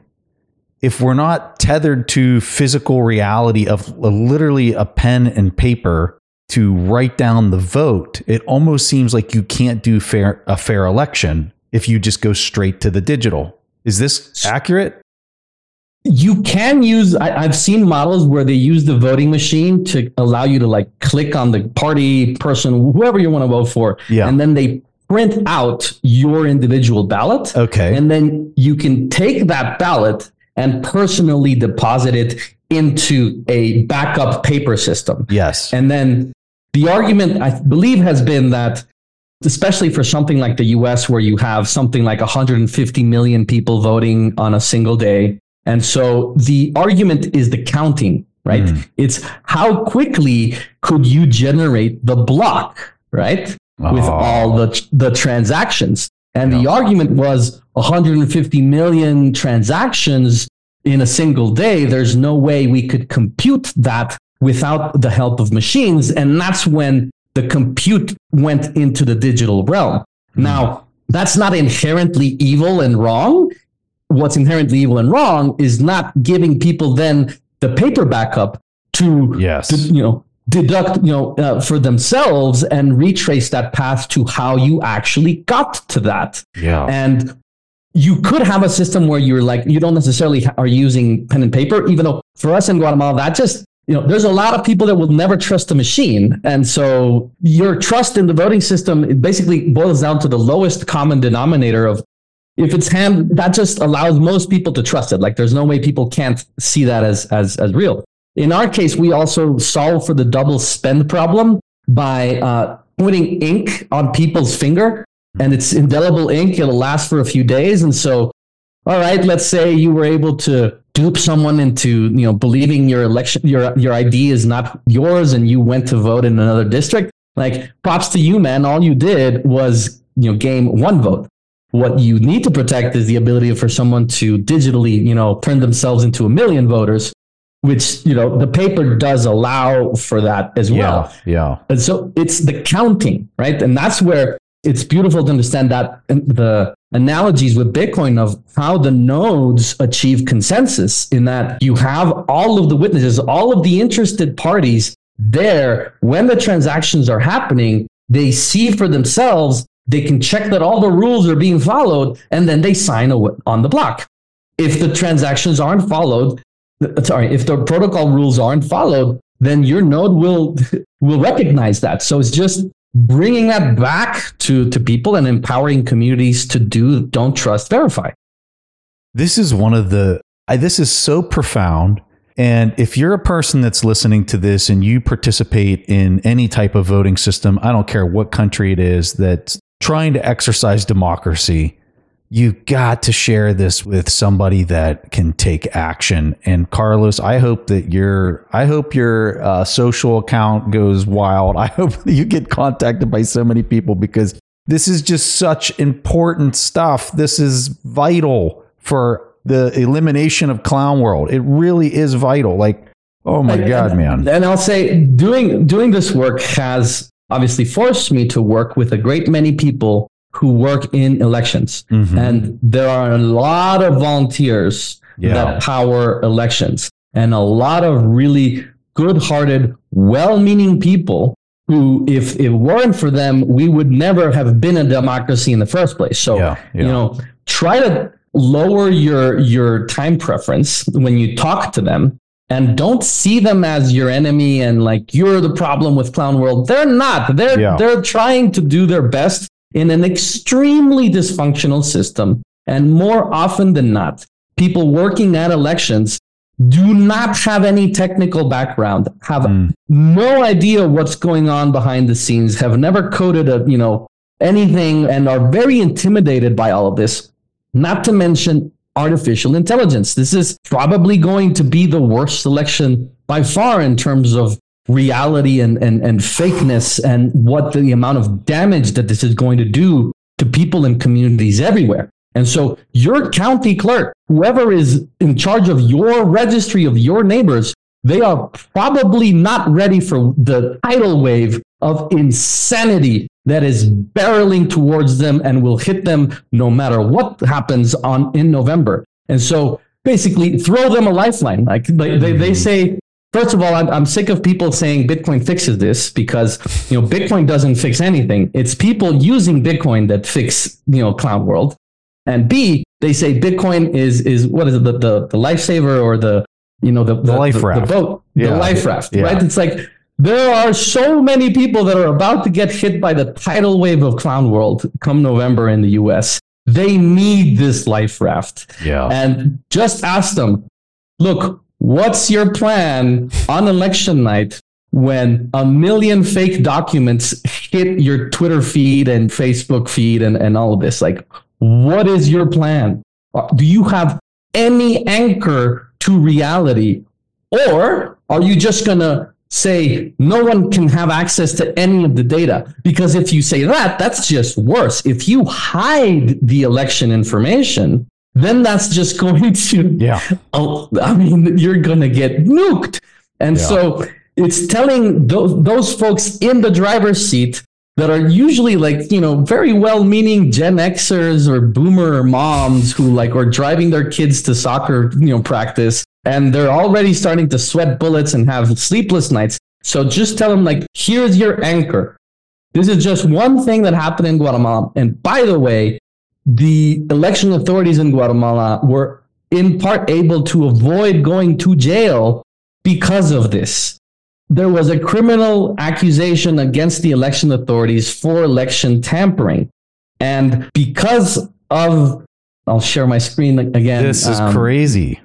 if we're not tethered to physical reality of literally a pen and paper to write down the vote, it almost seems like you can't do fair, a fair election if you just go straight to the digital. Is this accurate? You can use, I, I've seen models where they use the voting machine to allow you to like click on the party, person, whoever you want to vote for. Yeah. And then they print out your individual ballot. Okay. And then you can take that ballot and personally deposit it into a backup paper system. Yes. And then the argument, I believe, has been that, especially for something like the U S, where you have something like one hundred fifty million people voting on a single day. And so the argument is the counting, right? Mm. It's how quickly could you generate the block, right? Oh. With all the, the transactions. And yeah. the argument was one hundred fifty million transactions in a single day. There's no way we could compute that without the help of machines. And that's when the compute went into the digital realm. Now, that's not inherently evil and wrong. What's inherently evil and wrong is not giving people then the paper backup to, yes. to you know, deduct, you know, uh, for themselves and retrace that path to how you actually got to that. Yeah. And you could have a system where you're like, you don't necessarily are using pen and paper, even though for us in Guatemala, that just, you know, there's a lot of people that will never trust a machine. And so your trust in the voting system, it basically boils down to the lowest common denominator of, if it's hand, that just allows most people to trust it. Like there's no way people can't see that as, as, as real. In our case, we also solve for the double spend problem by uh, putting ink on people's finger, and it's indelible ink. It'll last for a few days. And so, all right, let's say you were able to dupe someone into, you know, believing your election, your, your I D is not yours, and you went to vote in another district. Like, props to you, man. All you did was, you know, gain one vote. What you need to protect is the ability for someone to digitally, you know, turn themselves into a million voters, which, you know, the paper does allow for that as well. Yeah, yeah. And so it's the counting, right? And that's where it's beautiful to understand that the analogies with Bitcoin of how the nodes achieve consensus, in that you have all of the witnesses, all of the interested parties there. When the transactions are happening, they see for themselves, they can check that all the rules are being followed, and then they sign on the block. If the transactions aren't followed, sorry, if the protocol rules aren't followed, then your node will will recognize that. So it's just bringing that back to, to people and empowering communities to do don't trust, verify. This is one of the, I, this is so profound. And if you're a person that's listening to this and you participate in any type of voting system, I don't care what country it is that's trying to exercise democracy, you got to share this with somebody that can take action. And Carlos, I hope that your, I hope your uh, social account goes wild. I hope that you get contacted by so many people, because this is just such important stuff. This is vital for the elimination of Clown World. It really is vital. Like, oh my and, God, man. And I'll say doing, doing this work has obviously forced me to work with a great many people who work in elections. Mm-hmm. And there are a lot of volunteers yeah. that power elections, and a lot of really good-hearted, well-meaning people who, if it weren't for them, we would never have been a democracy in the first place. So, yeah, yeah. you know, try to lower your, your time preference when you talk to them, and don't see them as your enemy and like, you're the problem with Clown World. They're not. They're, yeah. they're trying to do their best in an extremely dysfunctional system. And more often than not, people working at elections do not have any technical background, have mm. no idea what's going on behind the scenes, have never coded a, you know, anything, and are very intimidated by all of this. Not to mention artificial intelligence. This is probably going to be the worst election by far in terms of reality and, and, and fakeness, and what the amount of damage that this is going to do to people and communities everywhere. And so your county clerk, whoever is in charge of your registry of your neighbors, they are probably not ready for the tidal wave of insanity that is barreling towards them and will hit them no matter what happens on in November. And so basically throw them a lifeline. Like they, they, they say, first of all, I'm, I'm sick of people saying Bitcoin fixes this, because, you know, Bitcoin doesn't fix anything. It's people using Bitcoin that fix, you know, Clown World. And B, they say Bitcoin is, is what is it, the, the, the lifesaver, or the, you know, the, the, the life the, raft, the boat, yeah. the life raft, yeah. right? It's like, there are so many people that are about to get hit by the tidal wave of Clown World come November in the U S. They need this life raft. Yeah. And just ask them, look, what's your plan on election night when a million fake documents hit your Twitter feed and Facebook feed and, and all of this? Like, what is your plan? Do you have any anchor to reality? Or are you just going to say no one can have access to any of the data? Because if you say that, that's just worse. If you hide the election information, then that's just going to, yeah. Oh, I mean, you're going to get nuked. And yeah. so it's telling those, those folks in the driver's seat that are usually like, you know, very well-meaning Gen Xers or boomer moms who like are driving their kids to soccer, you know, practice, and they're already starting to sweat bullets and have sleepless nights. So just tell them, like, here's your anchor. This is just one thing that happened in Guatemala. And by the way, the election authorities in Guatemala were in part able to avoid going to jail because of this. There was a criminal accusation against the election authorities for election tampering. And because of, I'll share my screen again. This is um, crazy.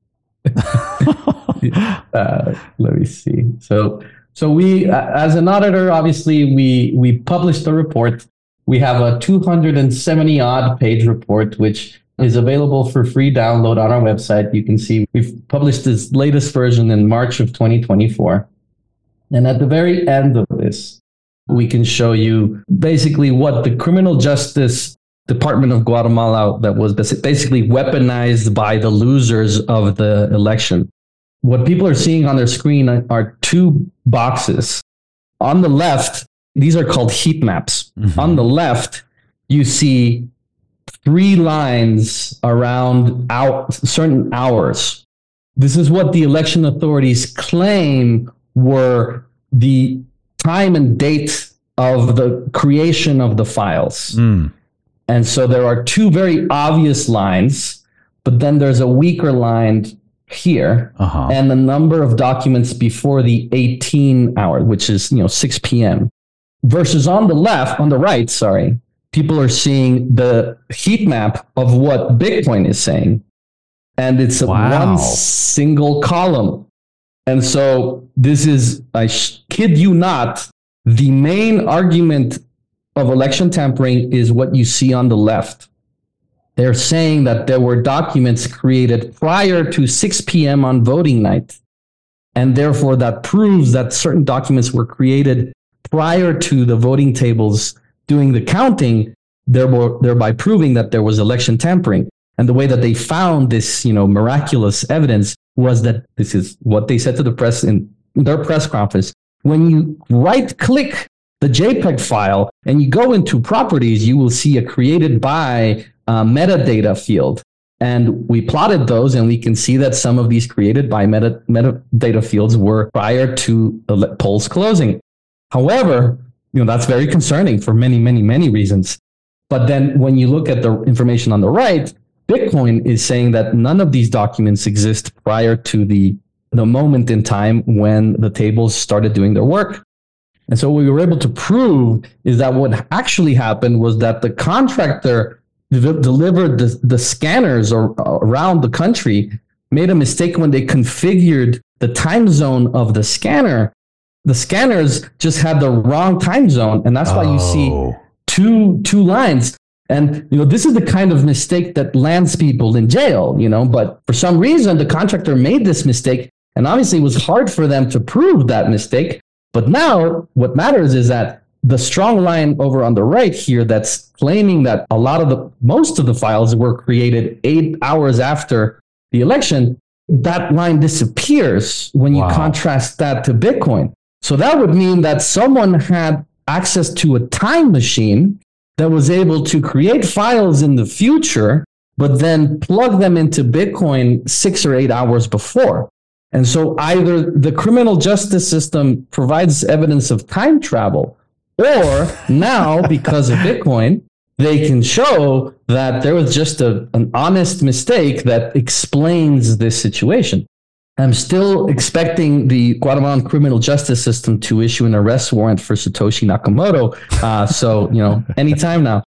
uh, let me see. So, so we, uh, as an auditor, obviously we, we published the report. We have a two hundred seventy odd page report, which is available for free download on our website. You can see we've published this latest version in March of twenty twenty-four. And at the very end of this, we can show you basically what the criminal justice Department of Guatemala that was basically weaponized by the losers of the election. What people are seeing on their screen are two boxes. On the left, these are called heat maps. Mm-hmm. On the left, you see three lines around out certain hours. This is what the election authorities claim were the time and date of the creation of the files. Mm. And so there are two very obvious lines, but then there's a weaker line here, uh-huh. and the number of documents before the eighteen hour, which is, you know, six p.m. Versus on the left, on the right, sorry, people are seeing the heat map of what Bitcoin is saying. And it's a wow. one single column. And so this is, I sh- kid you not, the main argument of election tampering is what you see on the left. They're saying that there were documents created prior to six p.m. on voting night. And therefore that proves that certain documents were created prior to the voting tables doing the counting, thereby proving that there was election tampering. And the way that they found this, you know, miraculous evidence was that this is what they said to the press in their press conference. When you right click the JPEG file and you go into properties, you will see a created by uh, metadata field. And we plotted those, and we can see that some of these created by meta, metadata fields were prior to the polls closing. However, you know, that's very concerning for many, many, many reasons. But then when you look at the information on the right, Bitcoin is saying that none of these documents exist prior to the, the moment in time when the tables started doing their work. And so what we were able to prove is that what actually happened was that the contractor de- delivered the, the scanners or, uh, around the country, made a mistake when they configured the time zone of the scanner. The scanners just had the wrong time zone. And that's why oh. you see two two lines. And, you know, this is the kind of mistake that lands people in jail, you know, but for some reason, the contractor made this mistake. And obviously it was hard for them to prove that mistake. But now what matters is that the strong line over on the right here that's claiming that a lot of the, most of the files were created eight hours after the election, that line disappears when you wow. contrast that to Bitcoin. So that would mean that someone had access to a time machine that was able to create files in the future, but then plug them into Bitcoin six or eight hours before. And so either the criminal justice system provides evidence of time travel, or now, because of Bitcoin, they can show that there was just a, an honest mistake that explains this situation. I'm still expecting the Guatemalan criminal justice system to issue an arrest warrant for Satoshi Nakamoto. Uh, so, you know, anytime now.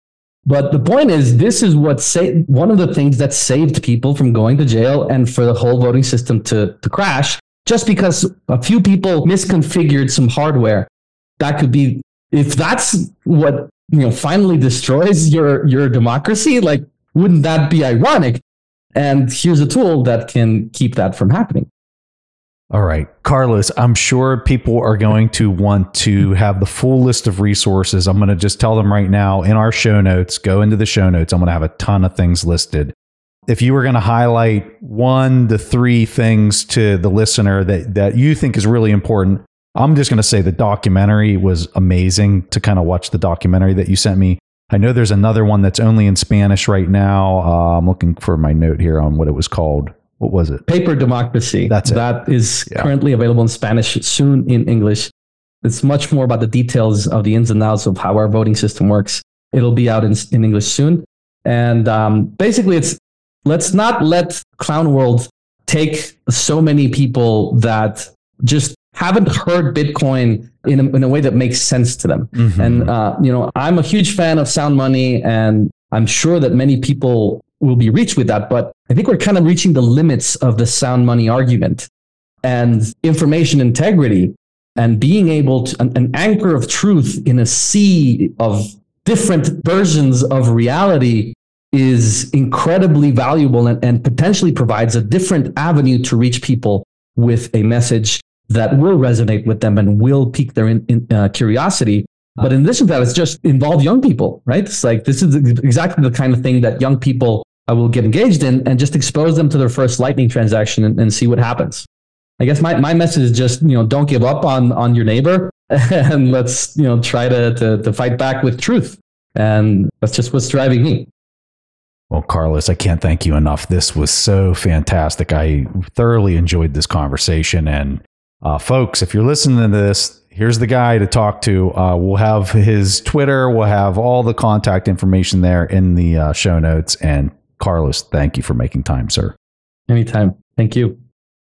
But the point is, this is what sa- one of the things that saved people from going to jail and for the whole voting system to, to crash, just because a few people misconfigured some hardware. That could be, if that's what, you know, finally destroys your, your democracy, like, wouldn't that be ironic? And here's a tool that can keep that from happening. All right, Carlos, I'm sure people are going to want to have the full list of resources. I'm going to just tell them right now in our show notes, go into the show notes. I'm going to have a ton of things listed. If you were going to highlight one to three things to the listener that, that you think is really important, I'm just going to say the documentary was amazing to kind of watch the documentary that you sent me. I know there's another one that's only in Spanish right now. Uh, I'm looking for my note here on what it was called. What was it? Paper Democracy. That's it. That is yeah. currently available in Spanish, soon in English. It's much more about the details of the ins and outs of how our voting system works. It'll be out in, in English soon. And um, basically, it's let's not let Clown World take so many people that just haven't heard Bitcoin in a, in a way that makes sense to them. Mm-hmm. And, uh, you know, I'm a huge fan of sound money, and I'm sure that many people will be reached with that. But I think we're kind of reaching the limits of the sound money argument, and information integrity and being able to, an, an anchor of truth in a sea of different versions of reality is incredibly valuable, and, and potentially provides a different avenue to reach people with a message that will resonate with them and will pique their in, in, uh, curiosity. But in addition to that, it's just involve young people, right? It's like, this is exactly the kind of thing that young people uh, will get engaged in, and just expose them to their first Lightning transaction and, and see what happens. I guess my, my message is just, you know, don't give up on, on your neighbor, and let's, you know, try to, to, to fight back with truth. And that's just what's driving me. Well, Carlos, I can't thank you enough. This was so fantastic. I thoroughly enjoyed this conversation. And uh, folks, if you're listening to this, here's the guy to talk to. Uh, we'll have his Twitter. We'll have all the contact information there in the uh, show notes. And Carlos, thank you for making time, sir. Anytime. Thank you.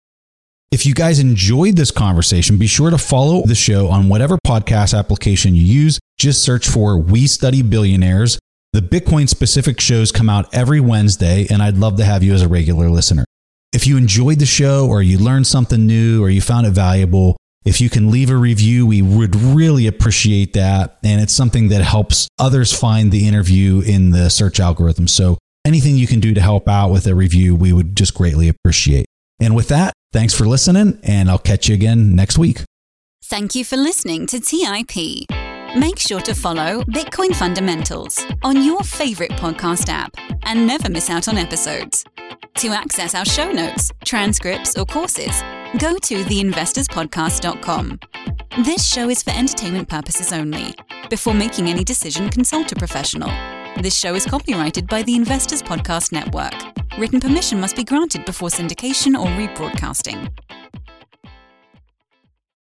If you guys enjoyed this conversation, be sure to follow the show on whatever podcast application you use. Just search for We Study Billionaires. The Bitcoin specific shows come out every Wednesday, and I'd love to have you as a regular listener. If you enjoyed the show, or you learned something new, or you found it valuable, if you can leave a review, we would really appreciate that. And it's something that helps others find the interview in the search algorithm. So anything you can do to help out with a review, we would just greatly appreciate. And with that, thanks for listening, and I'll catch you again next week. Thank you for listening to T I P. Make sure to follow Bitcoin Fundamentals on your favorite podcast app and never miss out on episodes. To access our show notes, transcripts, or courses, go to the investors podcast dot com. This show is for entertainment purposes only. Before making any decision, consult a professional. This show is copyrighted by the Investors Podcast Network. Written permission must be granted before syndication or rebroadcasting.